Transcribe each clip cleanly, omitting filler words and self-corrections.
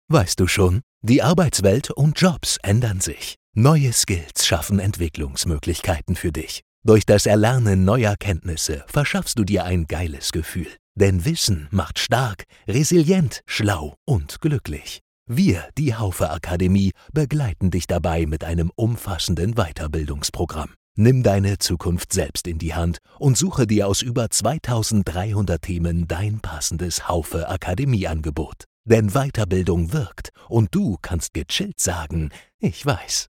Weißt du schon? Die Arbeitswelt und Jobs ändern sich. Neue Skills schaffen Entwicklungsmöglichkeiten für dich. Durch das Erlernen neuer Kenntnisse verschaffst du dir ein geiles Gefühl. Denn Wissen macht stark, resilient, schlau und glücklich. Wir, die Haufe Akademie, begleiten dich dabei mit einem umfassenden Weiterbildungsprogramm. Nimm deine Zukunft selbst in die Hand und suche dir aus über 2300 Themen dein passendes Haufe Akademie-Angebot. Denn Weiterbildung wirkt und du kannst gechillt sagen, ich weiß.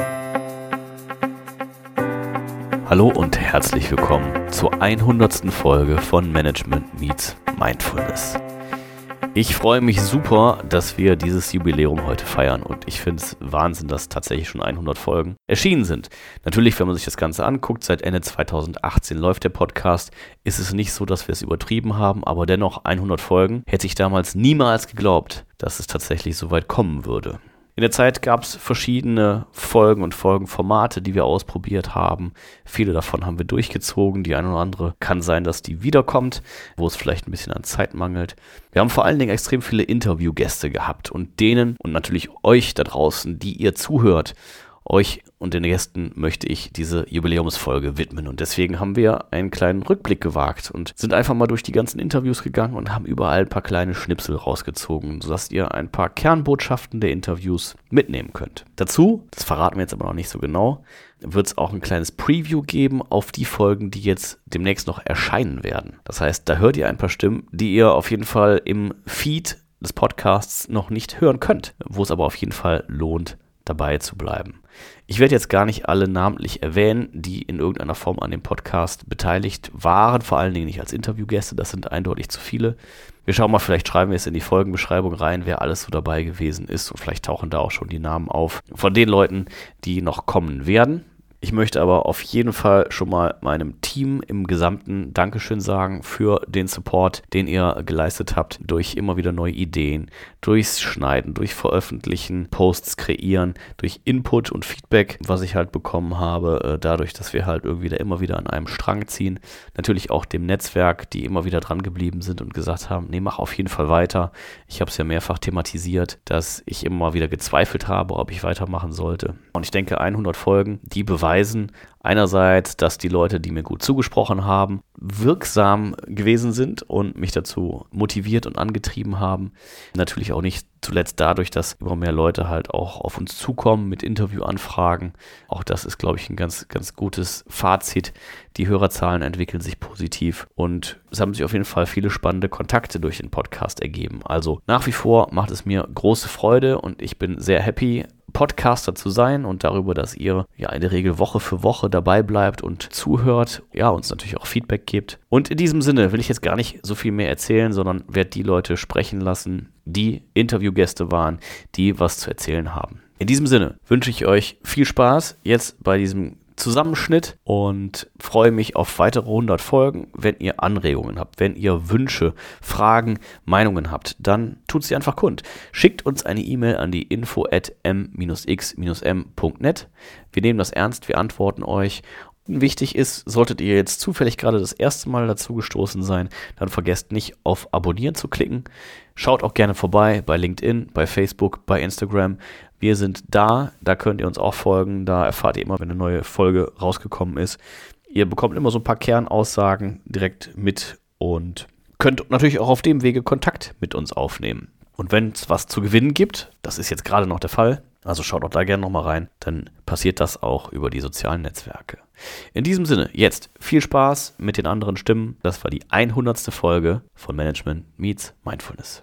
Hallo und herzlich willkommen zur 100. Folge von Management Meets Mindfulness. Ich freue mich super, dass wir dieses Jubiläum heute feiern und ich finde es Wahnsinn, dass tatsächlich schon 100 Folgen erschienen sind. Natürlich, wenn man sich das Ganze anguckt, seit Ende 2018 läuft der Podcast, ist es nicht so, dass wir es übertrieben haben, aber dennoch 100 Folgen hätte ich damals niemals geglaubt, dass es tatsächlich so weit kommen würde. In der Zeit gab es verschiedene Folgen und Folgenformate, die wir ausprobiert haben. Viele davon haben wir durchgezogen. Die eine oder andere kann sein, dass die wiederkommt, wo es vielleicht ein bisschen an Zeit mangelt. Wir haben vor allen Dingen extrem viele Interviewgäste gehabt und denen und natürlich euch da draußen, die ihr zuhört, euch und den Gästen möchte ich diese Jubiläumsfolge widmen und deswegen haben wir einen kleinen Rückblick gewagt und sind einfach mal durch die ganzen Interviews gegangen und haben überall ein paar kleine Schnipsel rausgezogen, sodass ihr ein paar Kernbotschaften der Interviews mitnehmen könnt. Dazu, das verraten wir jetzt aber noch nicht so genau, wird es auch ein kleines Preview geben auf die Folgen, die jetzt demnächst noch erscheinen werden. Das heißt, da hört ihr ein paar Stimmen, die ihr auf jeden Fall im Feed des Podcasts noch nicht hören könnt, wo es aber auf jeden Fall lohnt, dabei zu bleiben. Ich werde jetzt gar nicht alle namentlich erwähnen, die in irgendeiner Form an dem Podcast beteiligt waren, vor allen Dingen nicht als Interviewgäste, das sind eindeutig zu viele. Wir schauen mal, vielleicht schreiben wir es in die Folgenbeschreibung rein, wer alles so dabei gewesen ist und vielleicht tauchen da auch schon die Namen auf von den Leuten, die noch kommen werden. Ich möchte aber auf jeden Fall schon mal meinem Team im Gesamten Dankeschön sagen für den Support, den ihr geleistet habt, durch immer wieder neue Ideen, durchs Schneiden, durch Veröffentlichen, Posts kreieren, durch Input und Feedback, was ich halt bekommen habe, dadurch, dass wir halt irgendwie da immer wieder an einem Strang ziehen. Natürlich auch dem Netzwerk, die immer wieder dran geblieben sind und gesagt haben, nee, mach auf jeden Fall weiter. Ich habe es ja mehrfach thematisiert, dass ich immer wieder gezweifelt habe, ob ich weitermachen sollte. Und ich denke, 100 Folgen, die beweisen einerseits, dass die Leute, die mir gut zugesprochen haben, wirksam gewesen sind und mich dazu motiviert und angetrieben haben. Natürlich auch nicht zuletzt dadurch, dass immer mehr Leute halt auch auf uns zukommen mit Interviewanfragen. Auch das ist, glaube ich, ein ganz, ganz gutes Fazit. Die Hörerzahlen entwickeln sich positiv und es haben sich auf jeden Fall viele spannende Kontakte durch den Podcast ergeben. Also nach wie vor macht es mir große Freude und ich bin sehr happy, Podcaster zu sein und darüber, dass ihr ja in der Regel Woche für Woche dabei bleibt und zuhört, ja, uns natürlich auch Feedback gebt. Und in diesem Sinne will ich jetzt gar nicht so viel mehr erzählen, sondern werde die Leute sprechen lassen, die Interviewgäste waren, die was zu erzählen haben. In diesem Sinne wünsche ich euch viel Spaß jetzt bei diesem Zusammenschnitt und freue mich auf weitere 100 Folgen. Wenn ihr Anregungen habt, wenn ihr Wünsche, Fragen, Meinungen habt, dann tut sie einfach kund. Schickt uns eine E-Mail an die info@m-x-m.net. Wir nehmen das ernst, wir antworten euch. Wichtig ist, solltet ihr jetzt zufällig gerade das erste Mal dazu gestoßen sein, dann vergesst nicht auf Abonnieren zu klicken. Schaut auch gerne vorbei bei LinkedIn, bei Facebook, bei Instagram. Wir sind da könnt ihr uns auch folgen, da erfahrt ihr immer, wenn eine neue Folge rausgekommen ist. Ihr bekommt immer so ein paar Kernaussagen direkt mit und könnt natürlich auch auf dem Wege Kontakt mit uns aufnehmen. Und wenn es was zu gewinnen gibt, das ist jetzt gerade noch der Fall, also schaut auch da gerne nochmal rein, dann passiert das auch über die sozialen Netzwerke. In diesem Sinne, jetzt viel Spaß mit den anderen Stimmen. Das war die 100. Folge von Management Meets Mindfulness.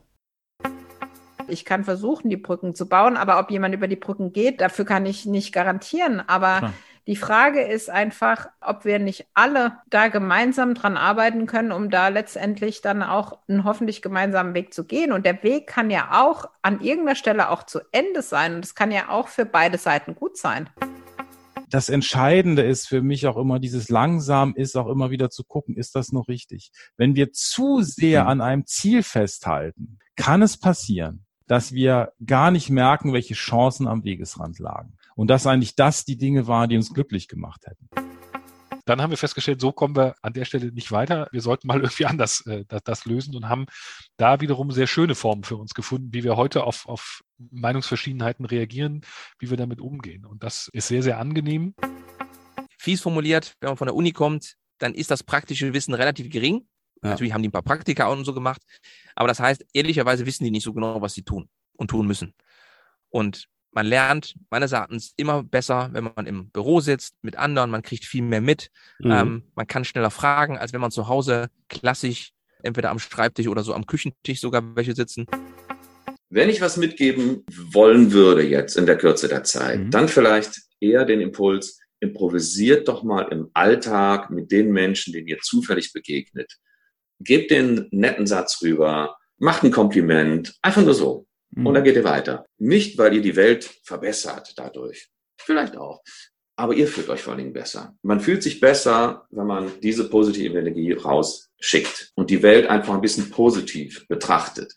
Ich kann versuchen, die Brücken zu bauen, aber ob jemand über die Brücken geht, dafür kann ich nicht garantieren. Aber die Frage ist einfach, ob wir nicht alle da gemeinsam dran arbeiten können, um da letztendlich dann auch einen hoffentlich gemeinsamen Weg zu gehen. Und der Weg kann ja auch an irgendeiner Stelle auch zu Ende sein. Und es kann ja auch für beide Seiten gut sein. Das Entscheidende ist für mich auch immer, dieses langsam ist auch immer wieder zu gucken, ist das noch richtig? Wenn wir zu sehr an einem Ziel festhalten, kann es passieren, dass wir gar nicht merken, welche Chancen am Wegesrand lagen. Und dass eigentlich das die Dinge waren, die uns glücklich gemacht hätten. Dann haben wir festgestellt, so kommen wir an der Stelle nicht weiter. Wir sollten mal irgendwie anders das lösen und haben da wiederum sehr schöne Formen für uns gefunden, wie wir heute auf Meinungsverschiedenheiten reagieren, wie wir damit umgehen. Und das ist sehr, sehr angenehm. Fies formuliert, wenn man von der Uni kommt, dann ist das praktische Wissen relativ gering. Ja. Natürlich haben die ein paar Praktika und so gemacht. Aber das heißt, ehrlicherweise wissen die nicht so genau, was sie tun und tun müssen. Und man lernt meines Erachtens immer besser, wenn man im Büro sitzt mit anderen. Man kriegt viel mehr mit. Man kann schneller fragen, als wenn man zu Hause klassisch entweder am Schreibtisch oder so am Küchentisch sogar welche sitzen. Wenn ich was mitgeben wollen würde jetzt in der Kürze der Zeit, dann vielleicht eher den Impuls, improvisiert doch mal im Alltag mit den Menschen, denen ihr zufällig begegnet. Gebt den einen netten Satz rüber, macht ein Kompliment, einfach nur so. Und dann geht ihr weiter. Nicht, weil ihr die Welt verbessert dadurch. Vielleicht auch. Aber ihr fühlt euch vor allen Dingen besser. Man fühlt sich besser, wenn man diese positive Energie rausschickt und die Welt einfach ein bisschen positiv betrachtet.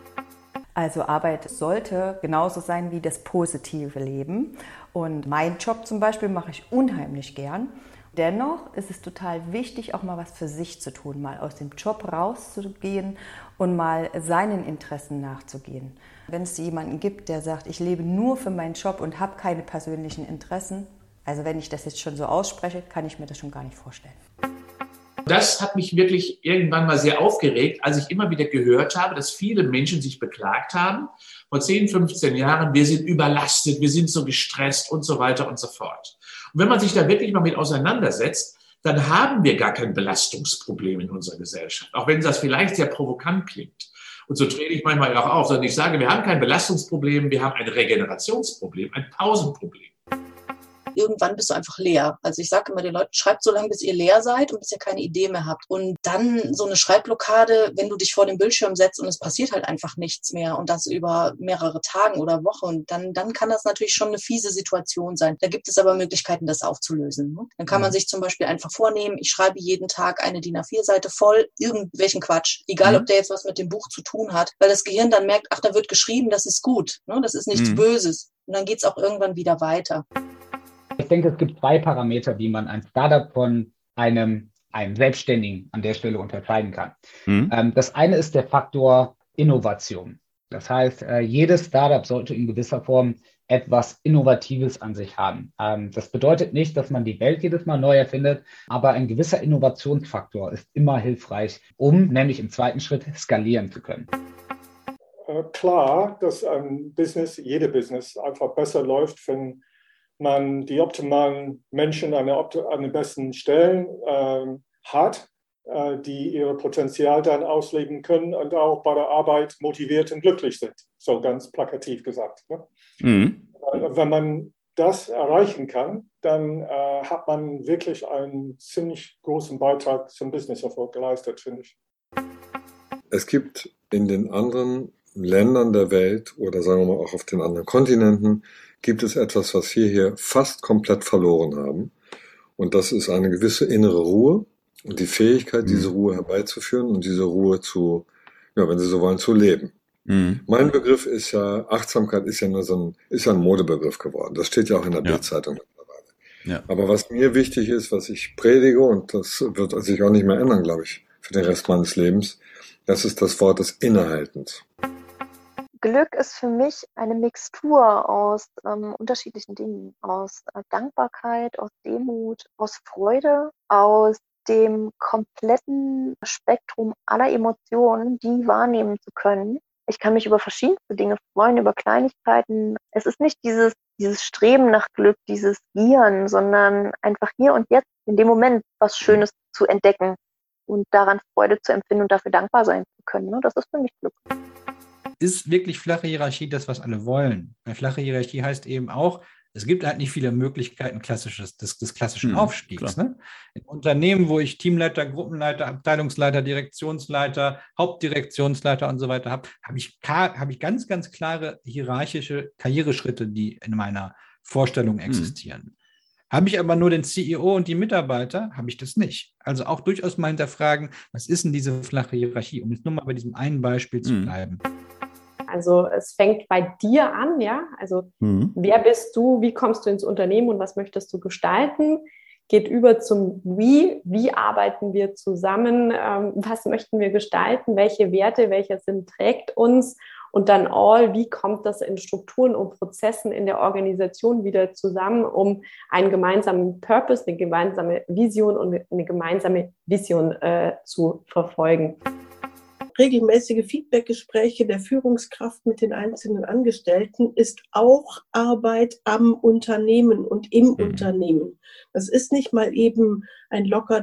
Also Arbeit sollte genauso sein wie das positive Leben. Und meinen Job zum Beispiel mache ich unheimlich gern. Dennoch ist es total wichtig, auch mal was für sich zu tun, mal aus dem Job rauszugehen und mal seinen Interessen nachzugehen. Wenn es jemanden gibt, der sagt, ich lebe nur für meinen Job und habe keine persönlichen Interessen, also wenn ich das jetzt schon so ausspreche, kann ich mir das schon gar nicht vorstellen. Das hat mich wirklich irgendwann mal sehr aufgeregt, als ich immer wieder gehört habe, dass viele Menschen sich beklagt haben, vor 10, 15 Jahren, wir sind überlastet, wir sind so gestresst und so weiter und so fort. Und wenn man sich da wirklich mal mit auseinandersetzt, dann haben wir gar kein Belastungsproblem in unserer Gesellschaft, auch wenn das vielleicht sehr provokant klingt. Und so trete ich manchmal auch auf, sondern ich sage, wir haben kein Belastungsproblem, wir haben ein Regenerationsproblem, ein Pausenproblem. Irgendwann bist du einfach leer. Also ich sage immer den Leuten, schreibt so lange, bis ihr leer seid und bis ihr keine Idee mehr habt. Und dann so eine Schreibblockade, wenn du dich vor den Bildschirm setzt und es passiert halt einfach nichts mehr und das über mehrere Tage oder Wochen. Und dann kann das natürlich schon eine fiese Situation sein. Da gibt es aber Möglichkeiten, das aufzulösen. Dann kann man sich zum Beispiel einfach vornehmen, ich schreibe jeden Tag eine DIN A4-Seite voll irgendwelchen Quatsch. Egal, ob der jetzt was mit dem Buch zu tun hat. Weil das Gehirn dann merkt, ach, da wird geschrieben, das ist gut. Das ist nichts Böses. Und dann geht es auch irgendwann wieder weiter. Ich denke, es gibt 2 Parameter, wie man ein Startup von einem Selbstständigen an der Stelle unterscheiden kann. Das eine ist der Faktor Innovation. Das heißt, jedes Startup sollte in gewisser Form etwas Innovatives an sich haben. Das bedeutet nicht, dass man die Welt jedes Mal neu erfindet, aber ein gewisser Innovationsfaktor ist immer hilfreich, um nämlich im zweiten Schritt skalieren zu können. Klar, dass ein Business, jede Business einfach besser läuft, wenn man die optimalen Menschen an den besten Stellen hat, die ihr Potenzial dann ausleben können und auch bei der Arbeit motiviert und glücklich sind, so ganz plakativ gesagt. Wenn man das erreichen kann, dann hat man wirklich einen ziemlich großen Beitrag zum Businesserfolg geleistet, finde ich. Es gibt in den anderen Ländern der Welt oder sagen wir mal auch auf den anderen Kontinenten gibt es etwas, was wir hier fast komplett verloren haben. Und das ist eine gewisse innere Ruhe und die Fähigkeit, diese Ruhe herbeizuführen und diese Ruhe zu, ja, wenn Sie so wollen, zu leben. Mein Begriff ist ja, Achtsamkeit ist ja nur ist ja ein Modebegriff geworden. Das steht ja auch in der Bild-Zeitung mittlerweile. Ja. Aber was mir wichtig ist, was ich predige, und das wird sich auch nicht mehr ändern, glaube ich, für den Rest meines Lebens, das ist das Wort des Innehaltens. Glück ist für mich eine Mixtur aus unterschiedlichen Dingen, aus Dankbarkeit, aus Demut, aus Freude, aus dem kompletten Spektrum aller Emotionen, die wahrnehmen zu können. Ich kann mich über verschiedenste Dinge freuen, über Kleinigkeiten. Es ist nicht dieses Streben nach Glück, dieses Gieren, sondern einfach hier und jetzt in dem Moment was Schönes zu entdecken und daran Freude zu empfinden und dafür dankbar sein zu können. Das ist für mich Glück. Ist wirklich flache Hierarchie das, was alle wollen? Eine flache Hierarchie heißt eben auch, es gibt halt nicht viele Möglichkeiten des klassischen Aufstiegs. Ne? In Unternehmen, wo ich Teamleiter, Gruppenleiter, Abteilungsleiter, Direktionsleiter, Hauptdirektionsleiter und so weiter habe, habe ich ganz, ganz klare hierarchische Karriereschritte, die in meiner Vorstellung existieren. Habe ich aber nur den CEO und die Mitarbeiter, habe ich das nicht. Also auch durchaus mal hinterfragen, was ist denn diese flache Hierarchie? Um jetzt nur mal bei diesem einen Beispiel zu bleiben. Also es fängt bei dir an, ja. Also wer bist du, wie kommst du ins Unternehmen und was möchtest du gestalten? geht über zum Wie. Wie arbeiten wir zusammen? Was möchten wir gestalten? Welche Werte, welcher Sinn trägt uns? Und dann All, wie kommt das in Strukturen und Prozessen in der Organisation wieder zusammen, um einen gemeinsamen Purpose, eine gemeinsame Vision und eine gemeinsame Vision zu verfolgen. Regelmäßige Feedbackgespräche der Führungskraft mit den einzelnen Angestellten ist auch Arbeit am Unternehmen und im Unternehmen. Das ist nicht mal eben ein locker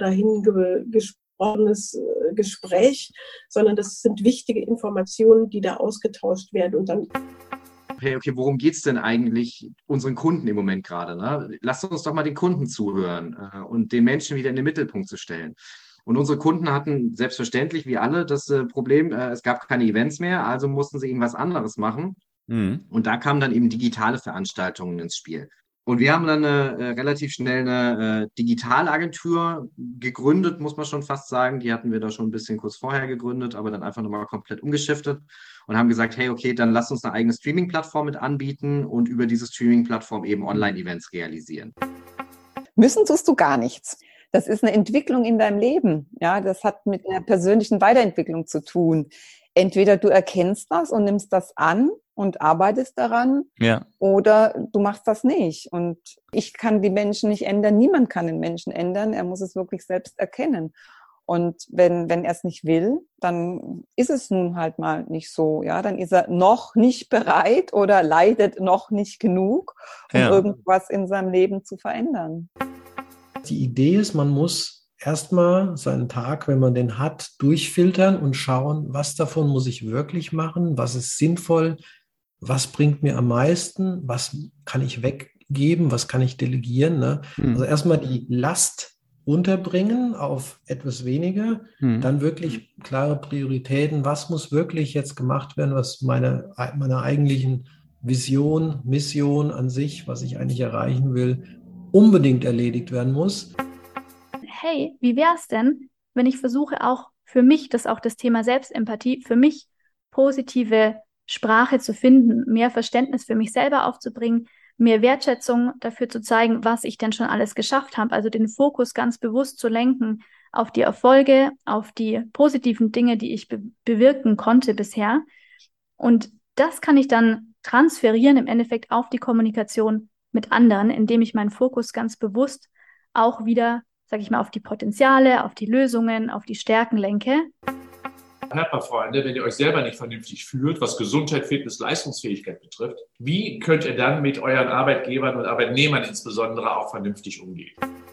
dahingesprochenes Gespräch, sondern das sind wichtige Informationen, die da ausgetauscht werden. Und dann okay, worum geht es denn eigentlich unseren Kunden im Moment gerade? Ne? Lasst uns doch mal den Kunden zuhören und den Menschen wieder in den Mittelpunkt zu stellen. Und unsere Kunden hatten selbstverständlich, wie alle, das Problem, es gab keine Events mehr, also mussten sie irgendwas anderes machen. Und da kamen dann eben digitale Veranstaltungen ins Spiel. Und wir haben dann relativ schnell eine Digitalagentur gegründet, muss man schon fast sagen. Die hatten wir da schon ein bisschen kurz vorher gegründet, aber dann einfach nochmal komplett umgeschiftet und haben gesagt, hey, okay, dann lasst uns eine eigene Streaming-Plattform mit anbieten und über diese Streaming-Plattform eben Online-Events realisieren. Müssen tust du gar nichts. Das ist eine Entwicklung in deinem Leben. Ja, das hat mit einer persönlichen Weiterentwicklung zu tun. Entweder du erkennst das und nimmst das an und arbeitest daran, oder du machst das nicht. Und ich kann die Menschen nicht ändern. Niemand kann den Menschen ändern. Er muss es wirklich selbst erkennen. Und wenn er es nicht will, dann ist es nun halt mal nicht so. Ja, dann ist er noch nicht bereit oder leidet noch nicht genug, um irgendwas in seinem Leben zu verändern. Die Idee ist, man muss erstmal seinen Tag, wenn man den hat, durchfiltern und schauen, was davon muss ich wirklich machen, was ist sinnvoll, was bringt mir am meisten, was kann ich weggeben, was kann ich delegieren. Ne? Also erstmal die Last runterbringen auf etwas weniger, dann wirklich klare Prioritäten, was muss wirklich jetzt gemacht werden, was meiner eigentlichen Vision, Mission an sich, was ich eigentlich erreichen will, unbedingt erledigt werden muss. Hey, wie wäre es denn, wenn ich versuche auch für mich, das ist auch das Thema Selbstempathie, für mich positive Sprache zu finden, mehr Verständnis für mich selber aufzubringen, mehr Wertschätzung dafür zu zeigen, was ich denn schon alles geschafft habe, also den Fokus ganz bewusst zu lenken auf die Erfolge, auf die positiven Dinge, die ich bewirken konnte bisher. Und das kann ich dann transferieren im Endeffekt auf die Kommunikation mit anderen, indem ich meinen Fokus ganz bewusst auch wieder, sage ich mal, auf die Potenziale, auf die Lösungen, auf die Stärken lenke. Hört mal, Freunde, wenn ihr euch selber nicht vernünftig fühlt, was Gesundheit, Fitness, Leistungsfähigkeit betrifft, wie könnt ihr dann mit euren Arbeitgebern und Arbeitnehmern insbesondere auch vernünftig umgehen?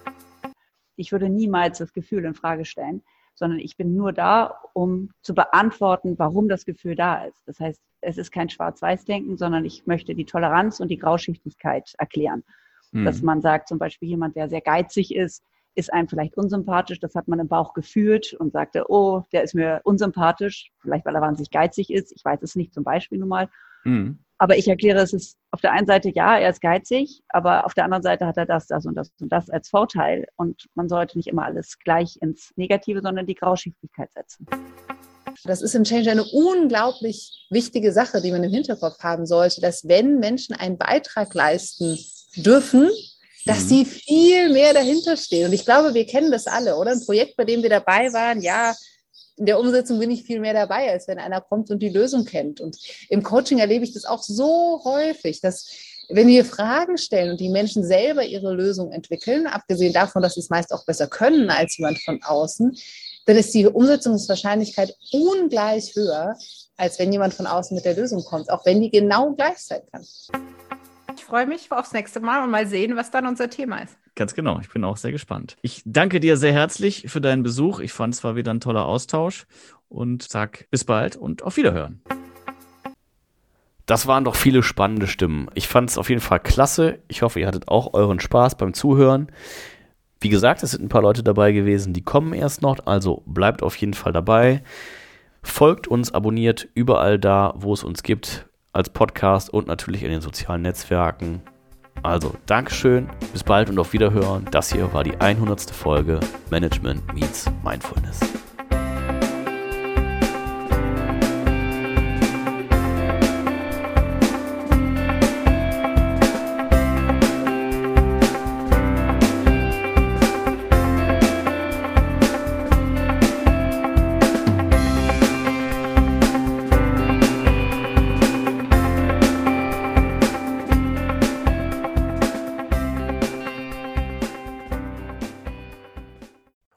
Ich würde niemals das Gefühl in Frage stellen, sondern ich bin nur da, um zu beantworten, warum das Gefühl da ist. Das heißt, es ist kein Schwarz-Weiß-Denken, sondern ich möchte die Toleranz und die Grauschichtigkeit erklären. Dass man sagt, zum Beispiel jemand, der sehr geizig ist einem vielleicht unsympathisch. Das hat man im Bauch gefühlt und sagte, oh, der ist mir unsympathisch, vielleicht weil er wahnsinnig geizig ist. Ich weiß es nicht, zum Beispiel nun mal. Aber ich erkläre, es ist auf der einen Seite, ja, er ist geizig, aber auf der anderen Seite hat er das und das als Vorteil. Und man sollte nicht immer alles gleich ins Negative, sondern die Grauschichtigkeit setzen. Das ist im Change eine unglaublich wichtige Sache, die man im Hinterkopf haben sollte, dass wenn Menschen einen Beitrag leisten dürfen, dass sie viel mehr dahinter stehen. Und ich glaube, wir kennen das alle, oder? Ein Projekt, bei dem wir dabei waren, ja, in der Umsetzung bin ich viel mehr dabei, als wenn einer kommt und die Lösung kennt. Und im Coaching erlebe ich das auch so häufig, dass wenn wir Fragen stellen und die Menschen selber ihre Lösung entwickeln, abgesehen davon, dass sie es meist auch besser können als jemand von außen, dann ist die Umsetzungswahrscheinlichkeit ungleich höher, als wenn jemand von außen mit der Lösung kommt, auch wenn die genau gleich sein kann. Ich freue mich aufs nächste Mal und mal sehen, was dann unser Thema ist. Ganz genau, ich bin auch sehr gespannt. Ich danke dir sehr herzlich für deinen Besuch. Ich fand es war wieder ein toller Austausch und sag bis bald und auf Wiederhören. Das waren doch viele spannende Stimmen. Ich fand es auf jeden Fall klasse. Ich hoffe, ihr hattet auch euren Spaß beim Zuhören. Wie gesagt, es sind ein paar Leute dabei gewesen, die kommen erst noch, also bleibt auf jeden Fall dabei. Folgt uns, abonniert überall da, wo es uns gibt, als Podcast und natürlich in den sozialen Netzwerken. Also, Dankeschön, bis bald und auf Wiederhören. Das hier war die 100. Folge Management meets Mindfulness.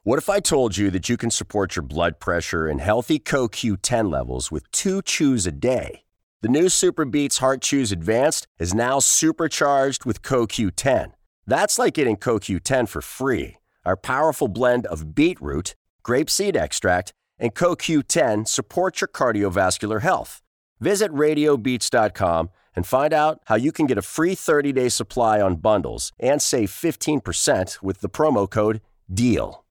What if I told you that you can support your blood pressure and healthy CoQ10 levels with 2 chews a day? The new Super Beats Heart Chews Advanced is now supercharged with CoQ10. That's like getting CoQ10 for free. Our powerful blend of beetroot, grapeseed extract, and CoQ10 supports your cardiovascular health. Visit radiobeats.com and find out how you can get a free 30-day supply on bundles and save 15% with the promo code DEAL.